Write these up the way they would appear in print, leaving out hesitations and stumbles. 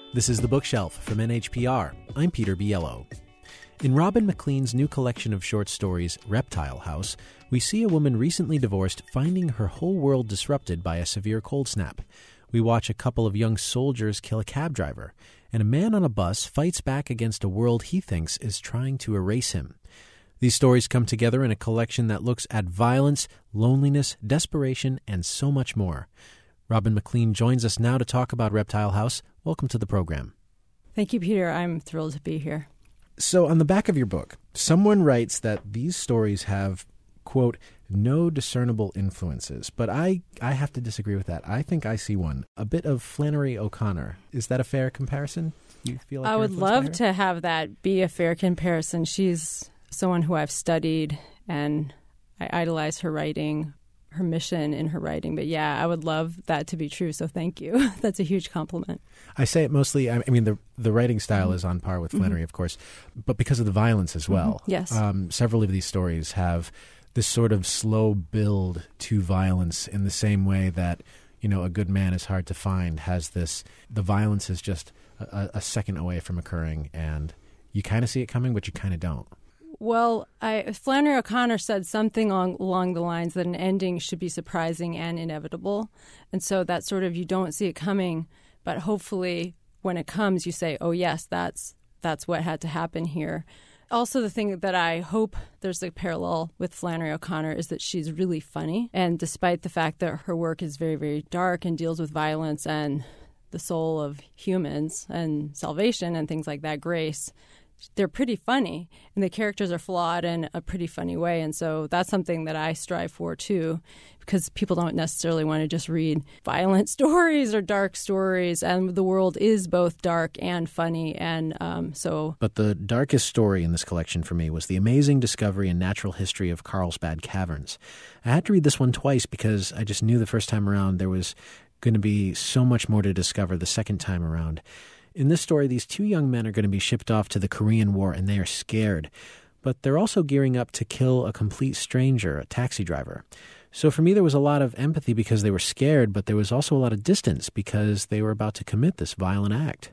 This is The Bookshelf from NHPR. I'm Peter Biello. In Robin McLean's new collection of short stories, Reptile House, we see a woman recently divorced finding her whole world disrupted by a severe cold snap. We watch a couple of young soldiers kill a cab driver, and a man on a bus fights back against a world he thinks is trying to erase him. These stories come together in a collection that looks at violence, loneliness, desperation, and so much more. Robin McLean joins us now to talk about Reptile House. Welcome to the program. Thank you, Peter. I'm thrilled to be here. So on the back of your book, someone writes that these stories have, quote, no discernible influences. But I have to disagree with that. I think I see one. A bit of Flannery O'Connor. Is that a fair comparison? You feel like I would love to have that be a fair comparison. She's someone who I've studied, and I idolize her writing, her mission in her writing. But yeah, I would love that to be true. So thank you. That's a huge compliment. I say it mostly, I mean, the writing style is on par with Flannery, of course, but because of the violence as well. Yes. Several of these stories have this sort of slow build to violence in the same way that, you know, A Good Man Is Hard to Find has this, the violence is just a second away from occurring, and you kind of see it coming, but you kind of don't. Well, Flannery O'Connor said something along the lines that an ending should be surprising and inevitable. And so that sort of, you don't see it coming, but hopefully when it comes, you say, oh, yes, that's what had to happen here. Also, the thing that I hope there's a parallel with Flannery O'Connor is that she's really funny. And despite the fact that her work is very, very dark and deals with violence and the soul of humans and salvation and things like that, grace, they're pretty funny, and the characters are flawed in a pretty funny way. And so that's something that I strive for, too, because people don't necessarily want to just read violent stories or dark stories, and the world is both dark and funny. And so. But the darkest story in this collection for me was the amazing discovery and natural history of Carlsbad Caverns. I had to read this one twice because I just knew the first time around there was going to be so much more to discover the second time around. In this story, these two young men are going to be shipped off to the Korean War, and they are scared. But they're also gearing up to kill a complete stranger, a taxi driver. So for me, there was a lot of empathy because they were scared, but there was also a lot of distance because they were about to commit this violent act.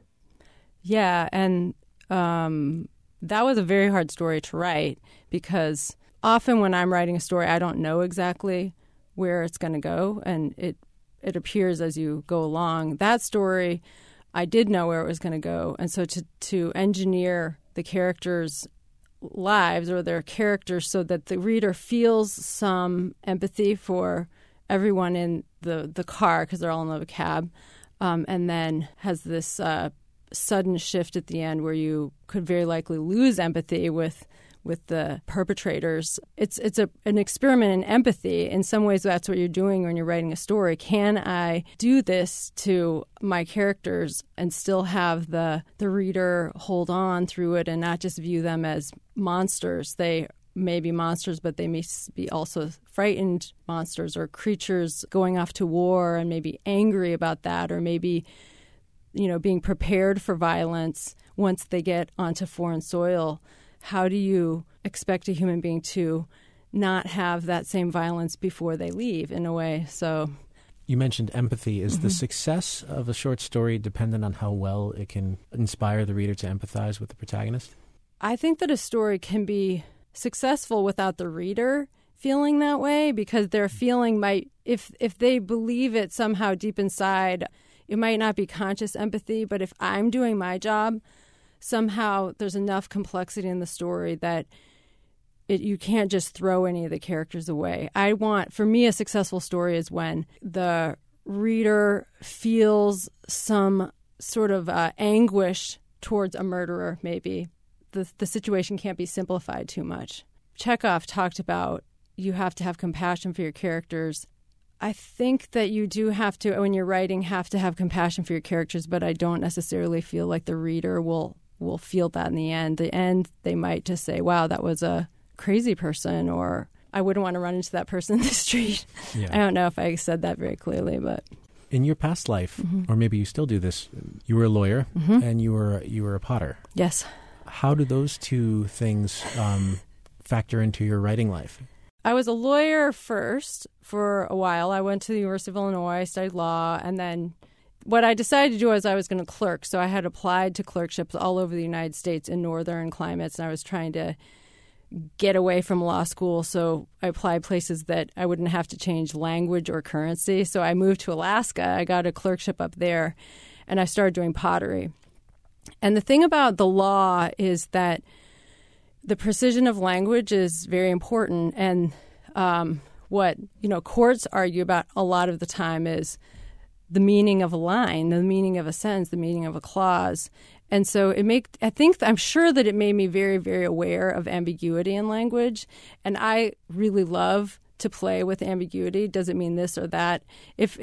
Yeah, and that was a very hard story to write because often when I'm writing a story, I don't know exactly where it's going to go, and it appears as you go along. That story, I did know where it was going to go. And so to engineer the characters' lives or their characters so that the reader feels some empathy for everyone in the car because they're all in a cab, and then has this sudden shift at the end where you could very likely lose empathy with the perpetrators. It's an experiment in empathy. In some ways, that's what you're doing when you're writing a story. Can I do this to my characters and still have the reader hold on through it and not just view them as monsters? They may be monsters, but they may be also frightened monsters or creatures going off to war and maybe angry about that, or maybe, you know, being prepared for violence once they get onto foreign soil. How do you expect a human being to not have that same violence before they leave, in a way? So, you mentioned empathy. Is the success of a short story dependent on how well it can inspire the reader to empathize with the protagonist? I think that a story can be successful without the reader feeling that way, because their feeling might, if they believe it somehow deep inside, it might not be conscious empathy, but if I'm doing my job, somehow there's enough complexity in the story that you can't just throw any of the characters away. For me, a successful story is when the reader feels some sort of anguish towards a murderer, maybe. The situation can't be simplified too much. Chekhov talked about you have to have compassion for your characters. I think that you do have to, when you're writing, have to have compassion for your characters, but I don't necessarily feel like the reader will feel that in the end. The end, they might just say, wow, that was a crazy person, or I wouldn't want to run into that person in the street. Yeah. I don't know if I said that very clearly, but... In your past life, or maybe you still do this, you were a lawyer and you were a potter. Yes. How do those two things factor into your writing life? I was a lawyer first for a while. I went to the University of Illinois, studied law, and then what I decided to do was I was going to clerk. So I had applied to clerkships all over the United States in northern climates, and I was trying to get away from law school. So I applied places that I wouldn't have to change language or currency. So I moved to Alaska. I got a clerkship up there, and I started doing pottery. And the thing about the law is that the precision of language is very important. And what courts argue about a lot of the time is the meaning of a line, the meaning of a sentence, the meaning of a clause. And so I'm sure that it made me very, very aware of ambiguity in language. And I really love to play with ambiguity. Does it mean this or that? If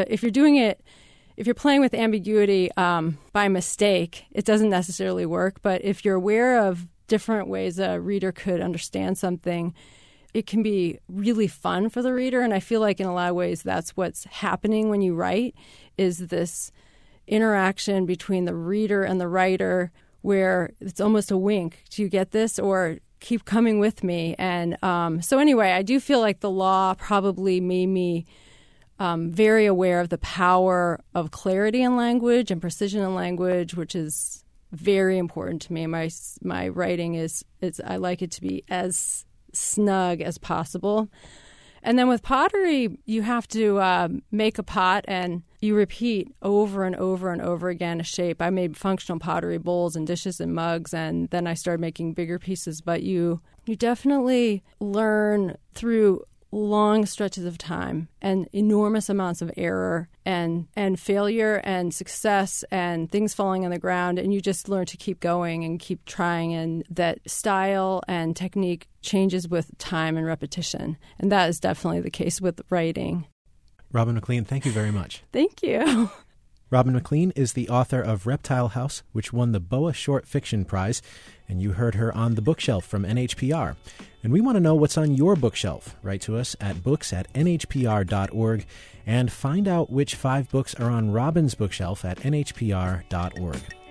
you're playing with ambiguity by mistake, it doesn't necessarily work. But if you're aware of different ways a reader could understand something, it can be really fun for the reader. And I feel like in a lot of ways that's what's happening when you write, is this interaction between the reader and the writer where it's almost a wink. Do you get this? Or keep coming with me. And so anyway, I do feel like the law probably made me very aware of the power of clarity in language and precision in language, which is very important to me. My writing is I like it to be as snug as possible. And then with pottery, you have to make a pot and you repeat over and over and over again a shape. I made functional pottery bowls and dishes and mugs, and then I started making bigger pieces. But you definitely learn through long stretches of time and enormous amounts of error and failure and success and things falling on the ground, and you just learn to keep going and keep trying, and that style and technique changes with time and repetition. And that is definitely the case with writing. Robin McLean, thank you very much. Thank you. Robin McLean is the author of Reptile House, which won the BOA Short Fiction Prize, and you heard her on The Bookshelf from NHPR. And we want to know what's on your bookshelf. Write to us at books@nhpr.org and find out which 5 books are on Robin's bookshelf at nhpr.org.